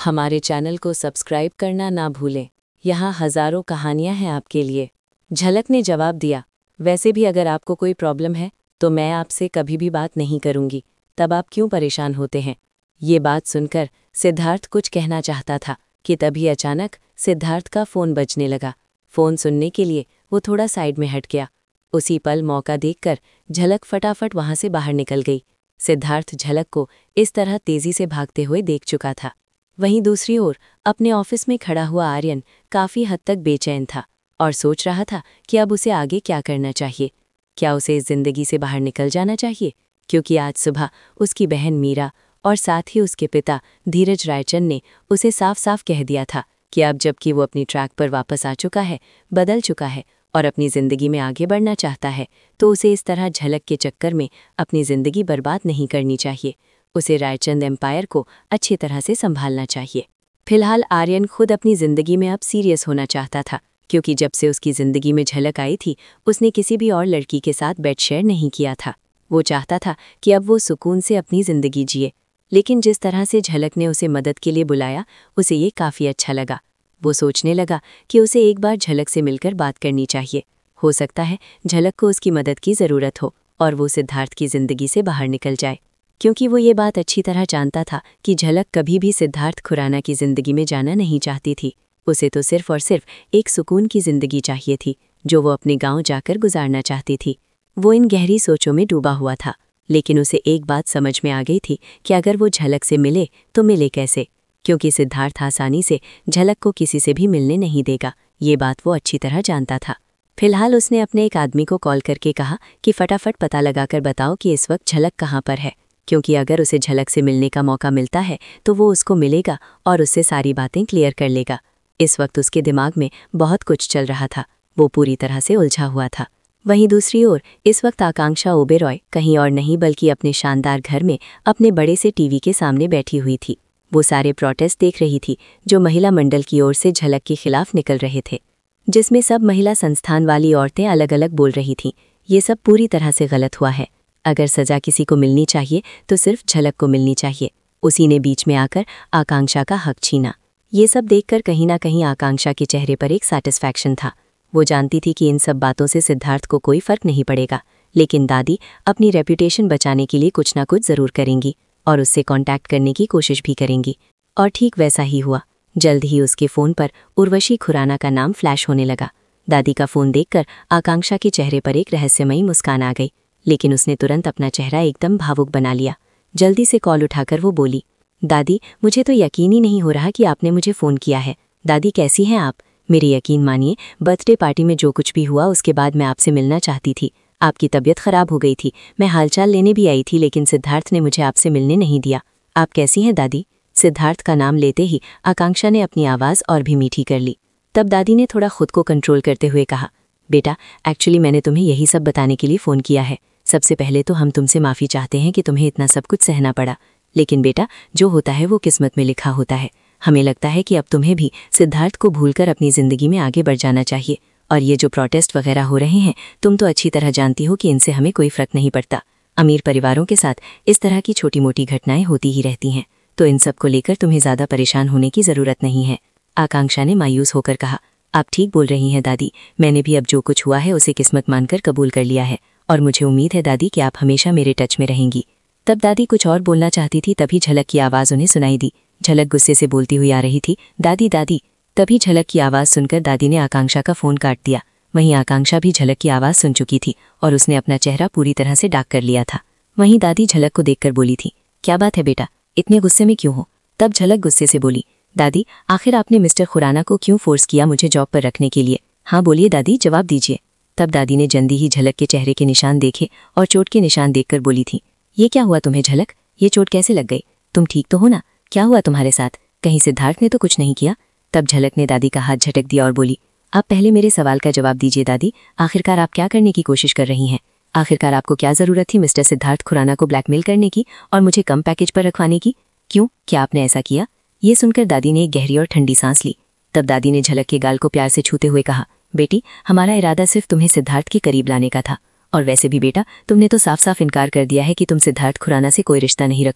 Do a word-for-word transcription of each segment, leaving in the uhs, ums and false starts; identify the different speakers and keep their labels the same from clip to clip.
Speaker 1: हमारे चैनल को सब्सक्राइब करना ना भूलें। यहाँ हज़ारों कहानियाँ हैं आपके लिए। झलक ने जवाब दिया, वैसे भी अगर आपको कोई प्रॉब्लम है तो मैं आपसे कभी भी बात नहीं करूँगी, तब आप क्यों परेशान होते हैं। ये बात सुनकर सिद्धार्थ कुछ कहना चाहता था कि तभी अचानक सिद्धार्थ का फ़ोन बजने लगा। फ़ोन सुनने के लिए वो थोड़ा साइड में हट गया। उसी पल मौका देखकर झलक फटाफट वहाँ से बाहर निकल गई। सिद्धार्थ झलक को इस तरह तेज़ी से भागते हुए देख चुका था। वहीं दूसरी ओर अपने ऑफिस में खड़ा हुआ आर्यन काफ़ी हद तक बेचैन था और सोच रहा था कि अब उसे आगे क्या करना चाहिए। क्या उसे इस ज़िंदगी से बाहर निकल जाना चाहिए, क्योंकि आज सुबह उसकी बहन मीरा और साथ ही उसके पिता धीरज रायचंद ने उसे साफ साफ कह दिया था कि अब जबकि वो अपनी ट्रैक पर वापस आ चुका है, बदल चुका है और अपनी ज़िंदगी में आगे बढ़ना चाहता है, तो उसे इस तरह झलक के चक्कर में अपनी ज़िंदगी बर्बाद नहीं करनी चाहिए। उसे रायचंद एम्पायर को अच्छी तरह से संभालना चाहिए। फिलहाल आर्यन खुद अपनी ज़िंदगी में अब सीरियस होना चाहता था, क्योंकि जब से उसकी ज़िंदगी में झलक आई थी उसने किसी भी और लड़की के साथ बेड शेयर नहीं किया था। वो चाहता था कि अब वो सुकून से अपनी ज़िंदगी जिए, लेकिन जिस तरह से झलक ने उसे मदद के लिए बुलाया उसे ये काफ़ी अच्छा लगा। वो सोचने लगा कि उसे एक बार झलक से मिलकर बात करनी चाहिए। हो सकता है झलक को उसकी मदद की ज़रूरत हो और वो सिद्धार्थ की ज़िंदगी से बाहर निकल जाए, क्योंकि वो ये बात अच्छी तरह जानता था कि झलक कभी भी सिद्धार्थ खुराना की ज़िंदगी में जाना नहीं चाहती थी। उसे तो सिर्फ और सिर्फ एक सुकून की ज़िंदगी चाहिए थी, जो वो अपने गांव जाकर गुजारना चाहती थी। वो इन गहरी सोचों में डूबा हुआ था, लेकिन उसे एक बात समझ में आ गई थी कि अगर वो झलक से मिले तो मिले कैसे, क्योंकि सिद्धार्थ आसानी से झलक को किसी से भी मिलने नहीं देगा। ये बात वो अच्छी तरह जानता था। फिलहाल उसने अपने एक आदमी को कॉल करके कहा कि फटाफट पता लगाकर बताओ कि इस वक्त झलक कहाँ पर है, क्योंकि अगर उसे झलक से मिलने का मौका मिलता है तो वो उसको मिलेगा और उससे सारी बातें क्लियर कर लेगा। इस वक्त उसके दिमाग में बहुत कुछ चल रहा था, वो पूरी तरह से उलझा हुआ था। वहीं दूसरी ओर इस वक्त आकांक्षा ओबेरॉय कहीं और नहीं बल्कि अपने शानदार घर में अपने बड़े से टीवी के सामने बैठी हुई थी। वो सारे प्रोटेस्ट देख रही थी जो महिला मंडल की ओर से झलक के खिलाफ निकल रहे थे, जिसमें सब महिला संस्थान वाली औरतें अलग अलग बोल रही थीं। ये सब पूरी तरह से गलत हुआ है। अगर सज़ा किसी को मिलनी चाहिए तो सिर्फ झलक को मिलनी चाहिए। उसी ने बीच में आकर आकांक्षा का हक छीना। ये सब देखकर कहीं ना कहीं आकांक्षा के चेहरे पर एक सैटिस्फैक्शन था। वो जानती थी कि इन सब बातों से सिद्धार्थ को कोई फ़र्क नहीं पड़ेगा, लेकिन दादी अपनी रेपुटेशन बचाने के लिए कुछ ना कुछ ज़रूर करेंगी और उससे कांटेक्ट करने की कोशिश भी करेंगी। और ठीक वैसा ही हुआ। जल्द ही उसके फ़ोन पर उर्वशी खुराना का नाम फ्लैश होने लगा। दादी का फ़ोन देखकर आकांक्षा के चेहरे पर एक रहस्यमयी मुस्कान आ गई, लेकिन उसने तुरंत अपना चेहरा एकदम भावुक बना लिया। जल्दी से कॉल उठाकर वो बोली, दादी मुझे तो यकीन ही नहीं हो रहा कि आपने मुझे फ़ोन किया है। दादी कैसी हैं आप? मेरी यकीन मानिए, बर्थडे पार्टी में जो कुछ भी हुआ उसके बाद मैं आपसे मिलना चाहती थी। आपकी तबीयत ख़राब हो गई थी, मैं हालचाल लेने भी आई थी, लेकिन सिद्धार्थ ने मुझे आपसे मिलने नहीं दिया। आप कैसी हैं दादी? सिद्धार्थ का नाम लेते ही आकांक्षा ने अपनी आवाज़ और भी मीठी कर ली। तब दादी ने थोड़ा खुद को कंट्रोल करते हुए कहा, बेटा एक्चुअली मैंने तुम्हें यही सब बताने के लिए फ़ोन किया है। सबसे पहले तो हम तुमसे माफ़ी चाहते हैं कि तुम्हें इतना सब कुछ सहना पड़ा, लेकिन बेटा जो होता है वो किस्मत में लिखा होता है। हमें लगता है कि अब तुम्हें भी सिद्धार्थ को भूलकर अपनी ज़िंदगी में आगे बढ़ जाना चाहिए। और ये जो प्रोटेस्ट वगैरह हो रहे हैं, तुम तो अच्छी तरह जानती हो कि इनसे हमें कोई फ़र्क नहीं पड़ता। अमीर परिवारों के साथ इस तरह की छोटी मोटी घटनाएं होती ही रहती हैं, तो इन सब को लेकर तुम्हें ज़्यादा परेशान होने की ज़रूरत नहीं है। आकांक्षा ने मायूस होकर कहा, आप ठीक बोल रही हैं दादी, मैंने भी अब जो कुछ हुआ है उसे किस्मत मानकर कबूल कर लिया है और मुझे उम्मीद है दादी कि आप हमेशा मेरे टच में रहेंगी। तब दादी कुछ और बोलना चाहती थी, तभी झलक की आवाज़ उन्हें सुनाई दी। झलक गुस्से से बोलती हुई आ रही थी, दादी दादी। तभी झलक की आवाज़ सुनकर दादी ने आकांक्षा का फ़ोन काट दिया। वहीं आकांक्षा भी झलक की आवाज़ सुन चुकी थी और उसने अपना चेहरा पूरी तरह से डाक कर लिया था। वहीं दादी झलक को देखकर बोली थी, क्या बात है बेटा, इतने गुस्से में क्यों हो? तब झलक गुस्से से बोली, दादी आखिर आपने मिस्टर खुराना को क्यों फोर्स किया मुझे जॉब पर रखने के लिए? हाँ बोलिए दादी, जवाब दीजिए। तब दादी ने जल्दी ही झलक के चेहरे के निशान देखे और चोट के निशान देखकर बोली थी, ये क्या हुआ तुम्हें झलक? ये चोट कैसे लग गई? तुम ठीक तो हो ना? क्या हुआ तुम्हारे साथ? कहीं सिद्धार्थ ने तो कुछ नहीं किया? तब झलक ने दादी का हाथ झटक दिया और बोली, आप पहले मेरे सवाल का जवाब दीजिए दादी, आखिरकार आप क्या करने की कोशिश कर रही हैं? आखिरकार आपको क्या ज़रूरत थी मिस्टर सिद्धार्थ खुराना को ब्लैकमेल करने की और मुझे कम पैकेज पर रखवाने की? क्यों, क्या आपने ऐसा किया? ये सुनकर दादी ने एक गहरी और ठंडी सांस ली। तब दादी ने झलक के गाल को प्यार से छूते हुए कहा, बेटी हमारा इरादा सिर्फ तुम्हें सिद्धार्थ के करीब लाने का था, और वैसे भी बेटा तुमने तो साफ साफ इनकार कर दिया है कि तुम सिद्धार्थ खुराना से कोई रिश्ता नहीं रखोगी।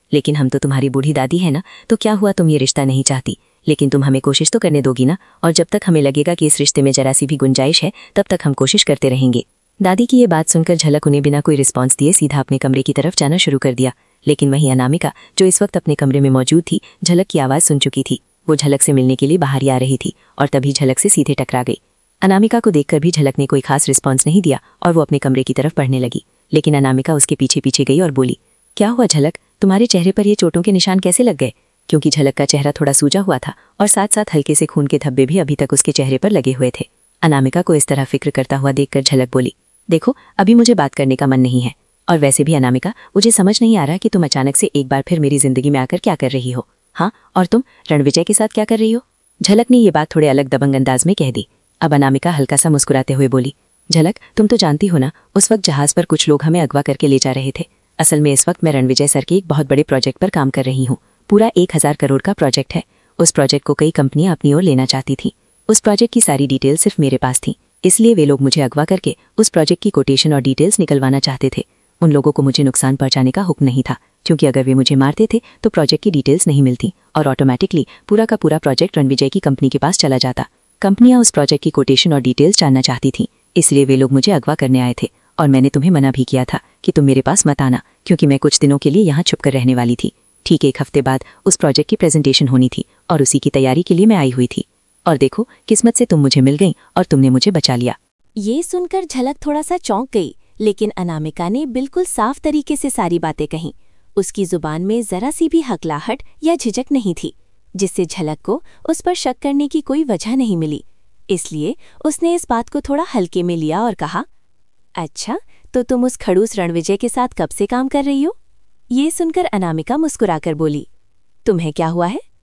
Speaker 1: लेकिन हम तो तुम्हारी बूढ़ी दादी है ना, तो क्या हुआ तुम ये रिश्ता नहीं चाहती, लेकिन तुम हमें कोशिश तो करने दोगी ना, और जब तक हमें लगेगा कि इस रिश्ते में जरा सी भी गुंजाइश है तब तक हम कोशिश करते रहेंगे। दादी की ये बात सुनकर झलक उन्हें बिना कोई रिस्पॉन्स दिए सीधा अपने कमरे की तरफ जाना शुरू कर दिया। लेकिन वहीं अनामिका, जो इस वक्त अपने कमरे में मौजूद थी, झलक की आवाज़ सुन चुकी थी। वो झलक से मिलने के लिए बाहर ही आ रही थी और तभी झलक से सीधे टकरा गई। अनामिका को देखकर भी झलक ने कोई खास रिस्पॉन्स नहीं दिया और वो अपने कमरे की तरफ बढ़ने लगी। लेकिन अनामिका उसके पीछे पीछे गई और बोली, क्या हुआ झलक, तुम्हारे चेहरे पर ये चोटों के निशान कैसे लग गए? क्योंकि झलक का चेहरा थोड़ा सूजा हुआ था और साथ साथ हल्के से खून के धब्बे भी अभी तक उसके चेहरे पर लगे हुए थे। अनामिका को इस तरह फिक्र करता हुआ देखकर झलक बोली, देखो अभी मुझे बात करने का मन नहीं है, और वैसे भी अनामिका, मुझे समझ नहीं आ रहा कि तुम अचानक से एक बार फिर मेरी जिंदगी में आकर क्या कर रही हो। हाँ, और तुम रणविजय के साथ क्या कर रही हो? झलक ने ये बात थोड़े अलग दबंग अंदाज में कह दी। अब अनामिका हल्का सा मुस्कुराते हुए बोली, झलक, तुम तो जानती हो ना, उस वक्त जहाज पर कुछ लोग हमें अगवा करके ले जा रहे थे। असल में इस वक्त मैं रणविजय सर के एक बहुत बड़े प्रोजेक्ट पर काम कर रही हूँ। पूरा एक हजार करोड़ का प्रोजेक्ट है। उस प्रोजेक्ट को कई कंपनियां अपनी ओर लेना चाहती थी। उस प्रोजेक्ट की सारी डिटेल्स सिर्फ मेरे पास थी, इसलिए वे लोग मुझे अगवा करके उस प्रोजेक्ट की कोटेशन और डिटेल्स निकलवाना चाहते थे। उन लोगों को मुझे नुकसान पहुंचाने का हुक्म नहीं था, क्योंकि अगर वे मुझे मारते थे तो प्रोजेक्ट की डिटेल्स नहीं मिलती और ऑटोमेटिकली पूरा का पूरा प्रोजेक्ट रणविजय की कंपनी के पास चला जाता। कंपनियां उस प्रोजेक्ट की कोटेशन और डिटेल्स जानना चाहती थी, इसलिए वे लोग मुझे अगवा करने आए थे और मैंने तुम्हें मना भी किया था कि तुम मेरे पास मत आना, क्योंकि मैं कुछ दिनों के लिए यहाँ छुप कर रहने वाली थी। ठीक एक हफ्ते बाद उस प्रोजेक्ट की प्रेजेंटेशन होनी थी और उसी की तैयारी के लिए मैं आई हुई थी। और देखो, किस्मत से तुम मुझे मिल गई और तुमने मुझे बचा लिया।
Speaker 2: ये सुनकर झलक थोड़ा सा चौंक गई, लेकिन अनामिका ने बिल्कुल साफ तरीके से सारी बातें कहीं। उसकी जुबान में जरा सी भी हकलाहट या झिझक नहीं थी, जिससे झलक को उस पर शक करने की कोई वजह नहीं मिली। इसलिए उसने इस बात को थोड़ा हल्के में लिया और कहा, अच्छा, तो तुम उस खड़ूस रणविजय के साथ कब से काम कर रही हो? ये सुनकर अनामिका मुस्कुराकर बोली, तुम्हें क्या हुआ है?